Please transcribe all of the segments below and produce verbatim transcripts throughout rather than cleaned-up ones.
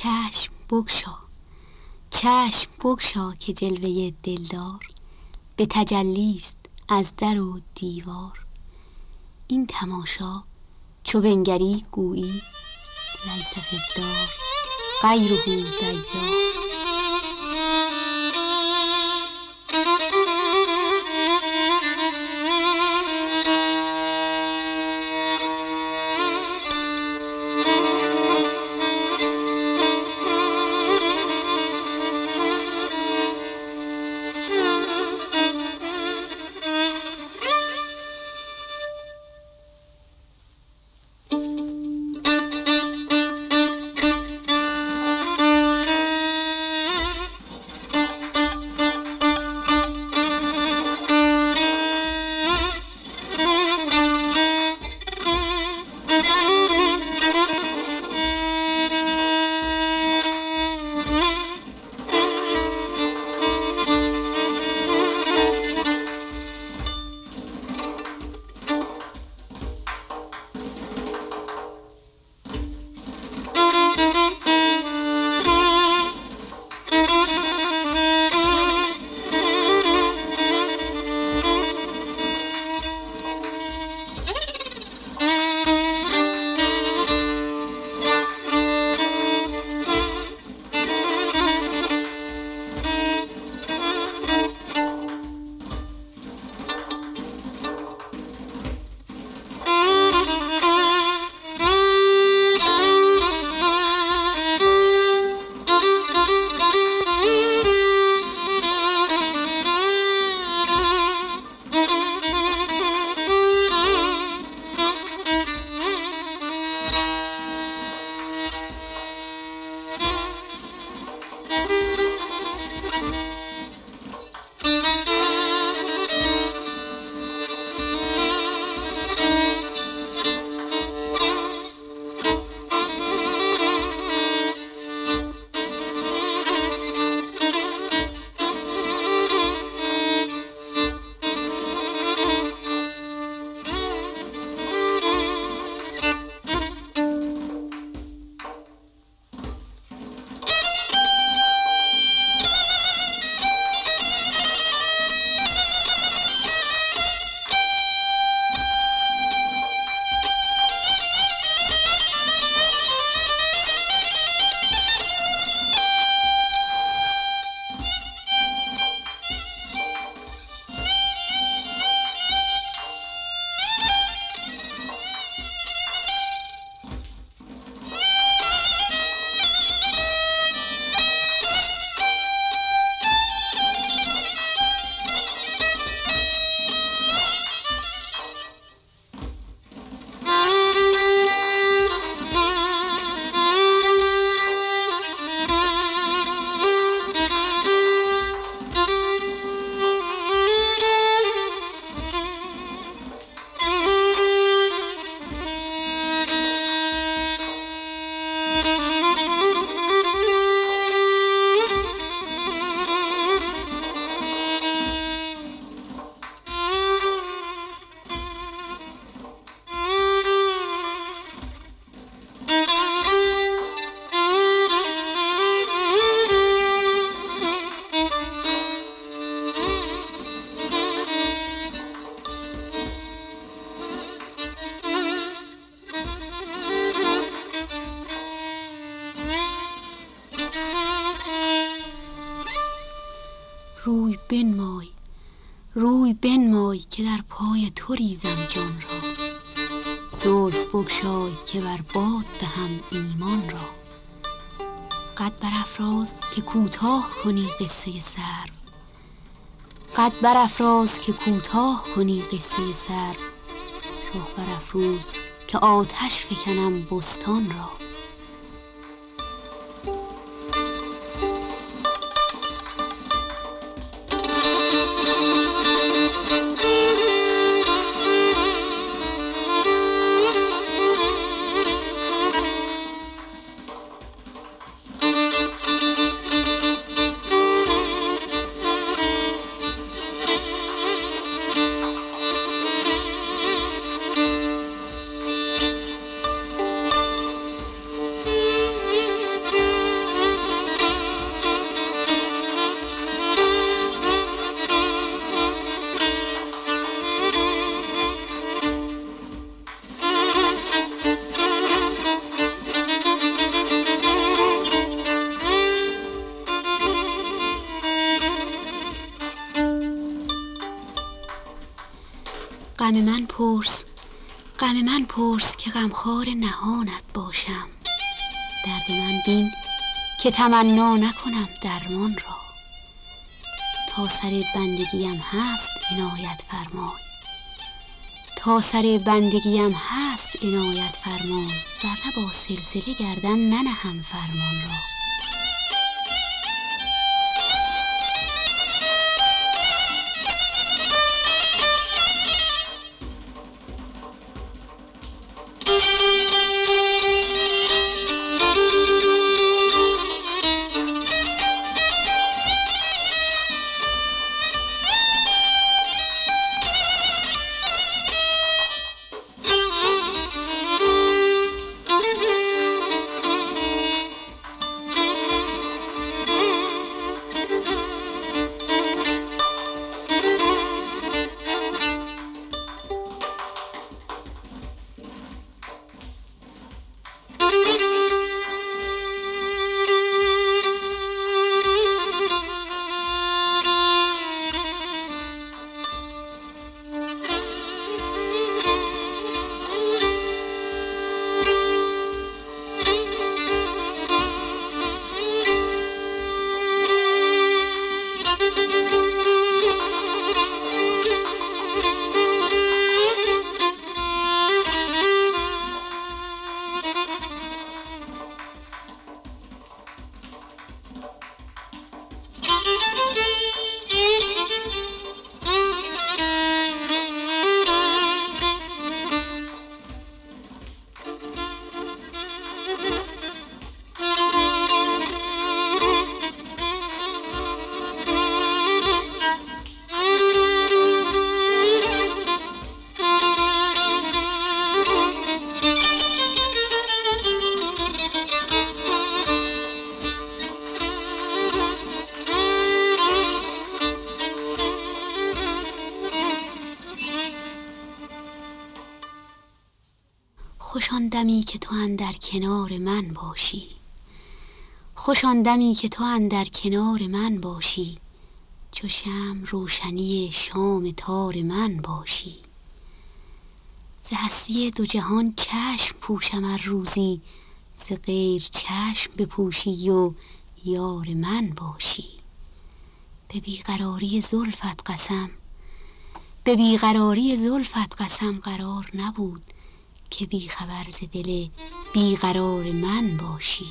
چشم بگشا، چشم بگشا که جلوه دلدار به تجلیست از در و دیوار. این تماشا چو بنگری گویی لیس فی الدار غیره دیار. روی بنمای، روی بنمای که در پای تو ریزم جان را. زلف بگشای که بر باد دهم ایمان را. قد برافراز که کوتاه کنی قصه سرو، قد برافراز که کوتاه کنی قصه سرو. رخ برافروز که آتش فکنم بستان را. غم من پرس، غم من پرس که غمخوار نهانت باشم. درد من بین که تمنا نکنم درمان را. تا سر بندگیم هست عنایت فرمای، تا سر بندگیم هست عنایت فرمان. ورنه با سلسله گردن ننهم فرمان را. خوش آن دمی که تو اندر کنار من باشی، خوش آن دمی که تو اندر کنار من باشی. چو شمع روشنی شام تار من باشی. ز هستی دو جهان چشم پوشم ار روزی، ز غیر چشم بپوشی و یار من باشی. به بیقراری زلفت قسم، به بیقراری زلفت قسم قرار نبود که بی خبر ز دل بیقرار من باشی.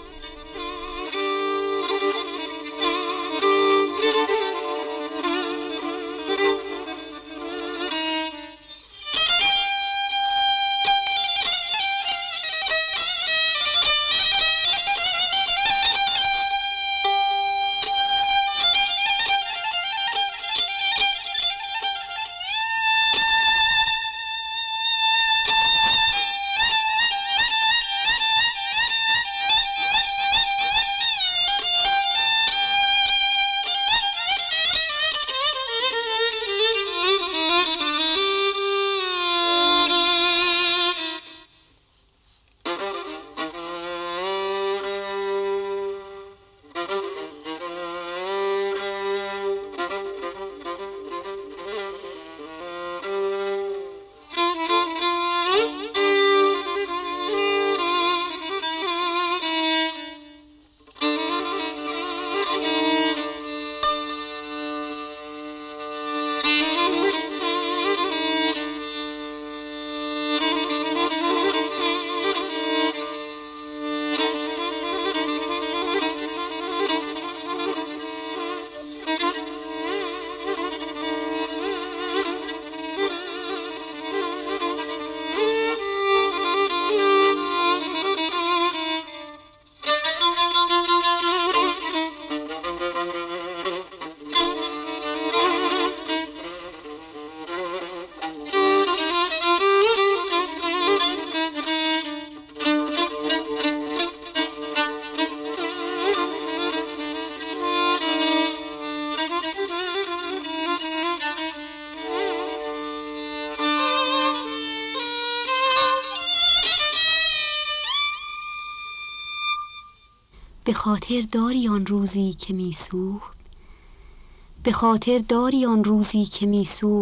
به خاطر داری آن روزی که می سوخت، به خاطر داری آن روزی که می سوخت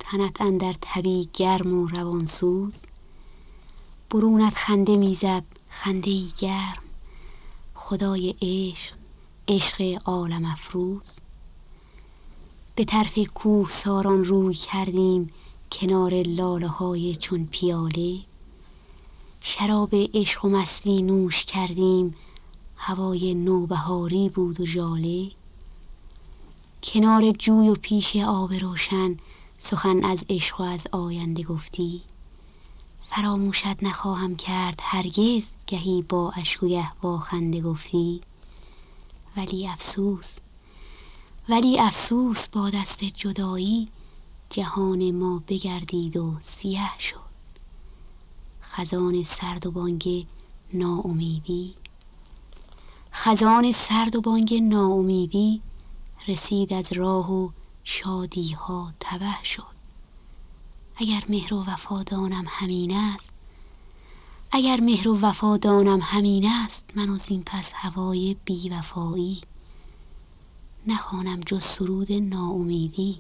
تنت اندر تبی گرم و روانسوز، برونت خنده میزد خنده ای گرم، خدای عشق عشق عالم افروز. به طرف کوه ساران روی کردیم کنار لاله های چون پیاله، شراب عشق و مستی نوش کردیم، هوای نوبهاری بود و ژاله. کنار جوی و پیش آب روشن سخن از عشق و از آینده گفتی، فراموشت نخواهم کرد هرگز گهی با اشک و گه با خنده گفتی. ولی افسوس ولی افسوس با دست جدایی، جهان ما بگردید و سیه شد، خزان سرد و بانگ ناامیدی. خزان سرد و بانگ ناامیدی رسید از راه و شادی ها تبه شد. اگر مهر و وفادانم همین است، اگر مهر و وفادانم همین است، من از این پس هوای بی وفایی نخوانم جز سرود ناامیدی،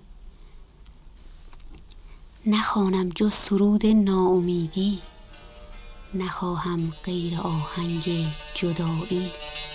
نخوانم جز سرود ناامیدی، نخواهم غیر آهنگ جدایی.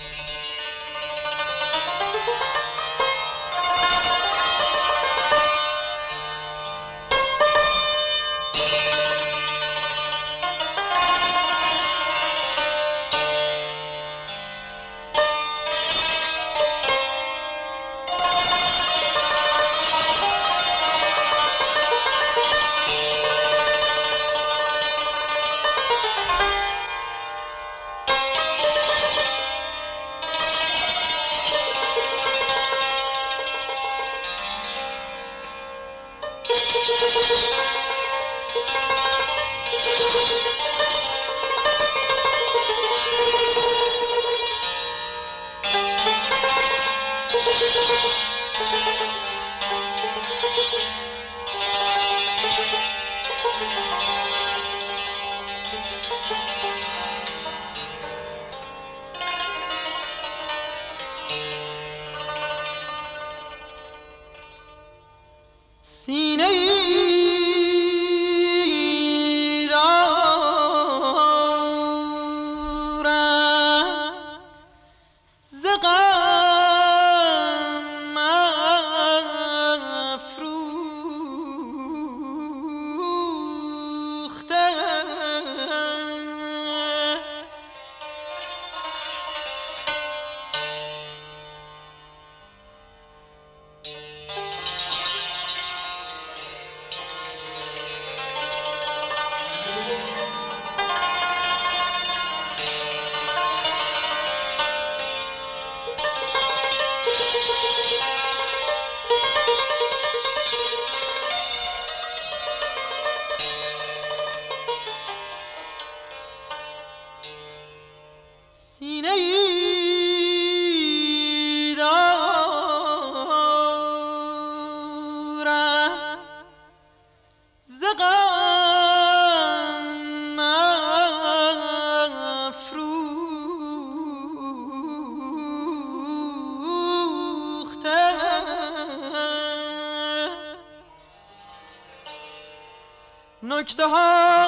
نکته ها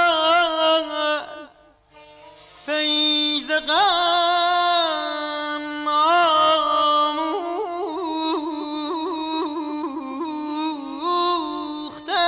از فیض غم آموخته،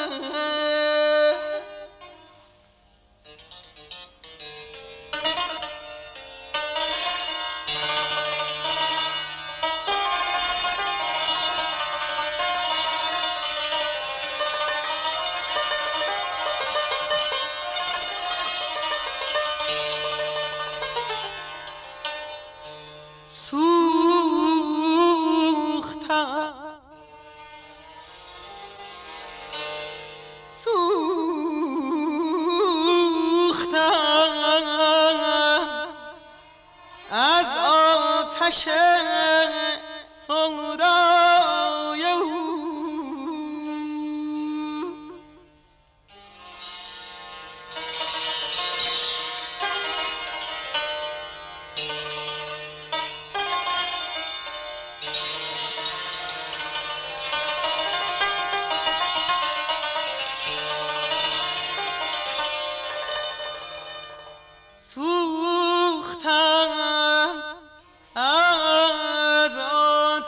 سودای او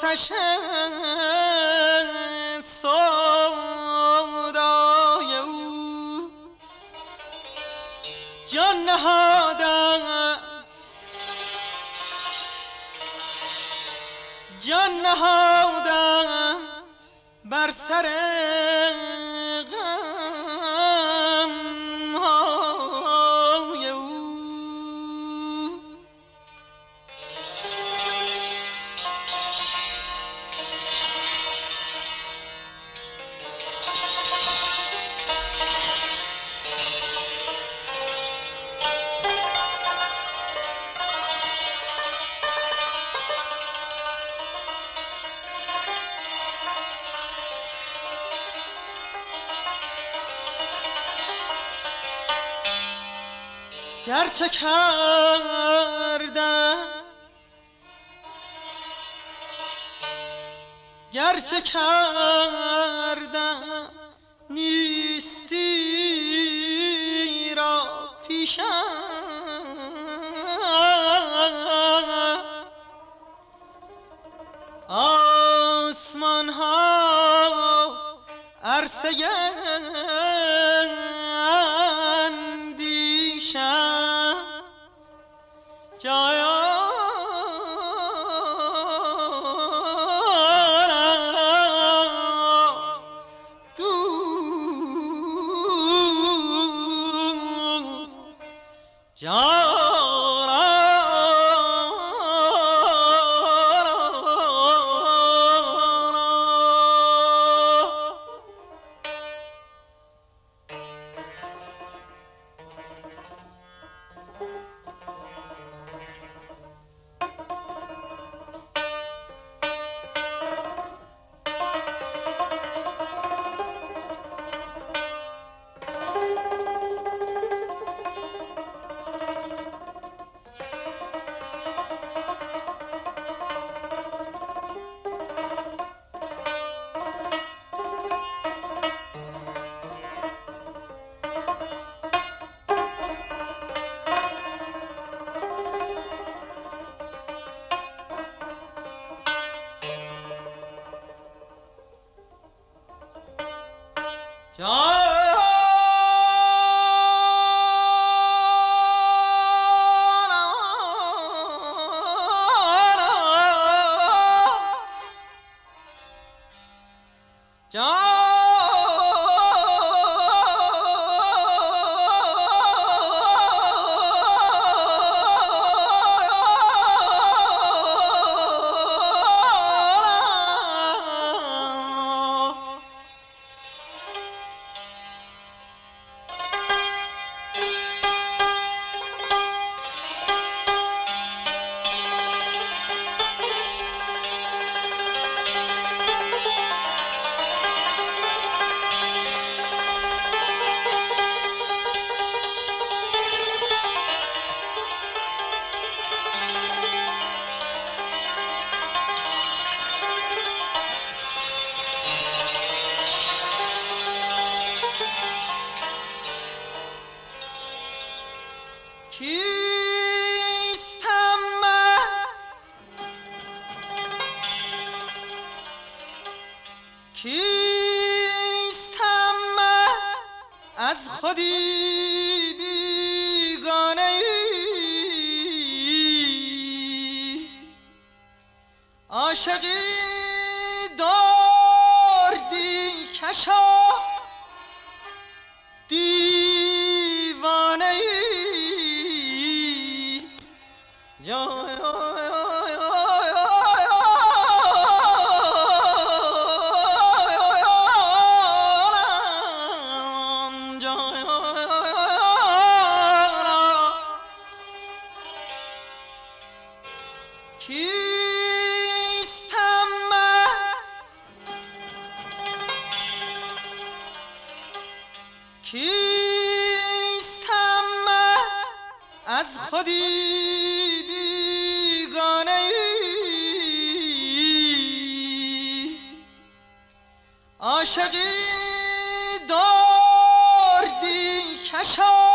آتش سودای او جان نهادم جان نهادم بر سر غم های او. گرچه کردم گرچه کردم نیستی را پیشم آسمان ها عرصه کیستم من از خودی بیگانه ای عاشقی دردی کشا دیوانه ای جای کیستم من از خودی بیگانه ای عاشقی دردی کشا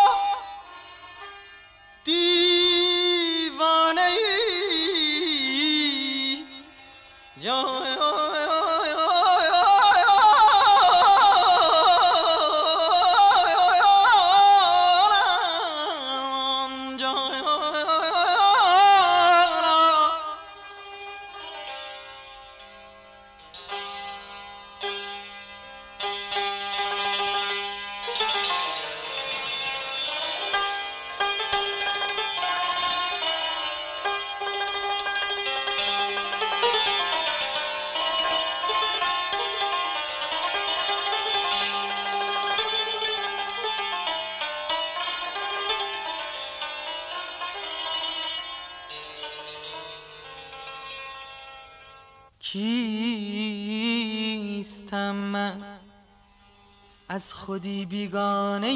دیوانه ای کیستم من از خودی بیگانه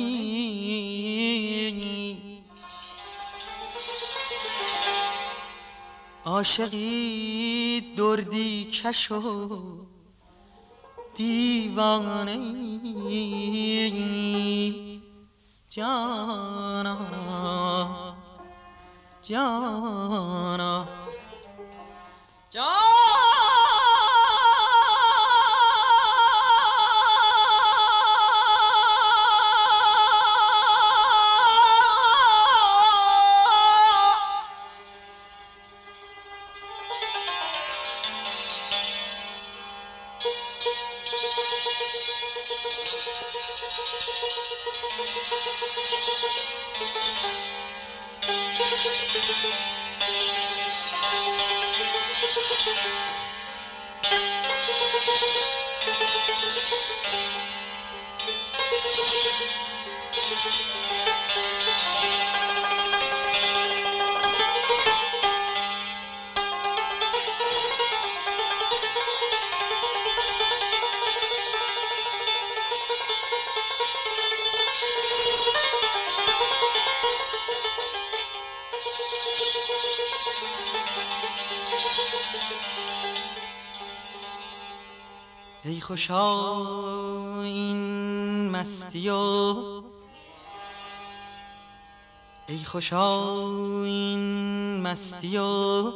ای، عاشقی دردی کش و دیوانه ای، جانا جانا جانا ای خوشا این مستی و ای خوشا این مستی و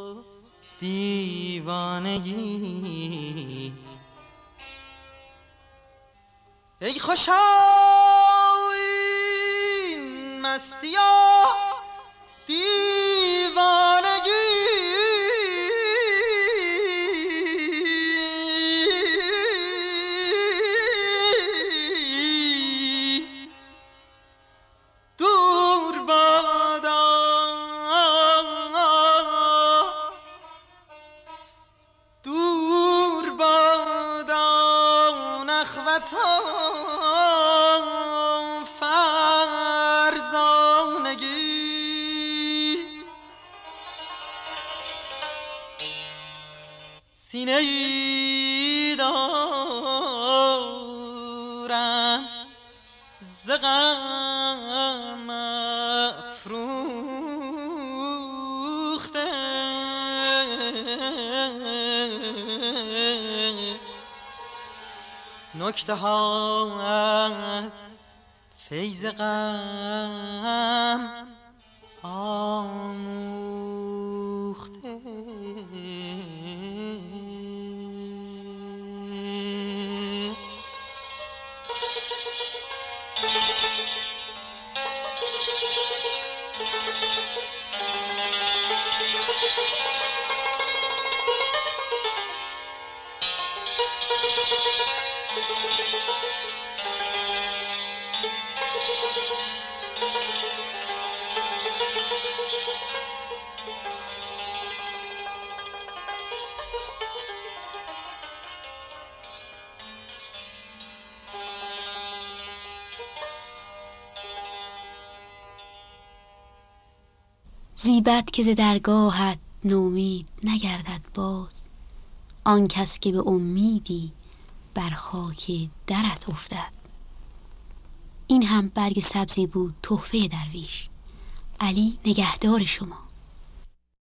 دیوانگی، ای خوشا این مستی و دیوانگی، سینه‌ای دارم ز غم افروخته، نکته ها از فیض غم آموخته. زیبد که ز درگاهت نومید نگردد باز، آن کس که به امیدی بر خاک درت افتد. این هم برگ سبزی بود تحفه درویش. علی نگهدار شما.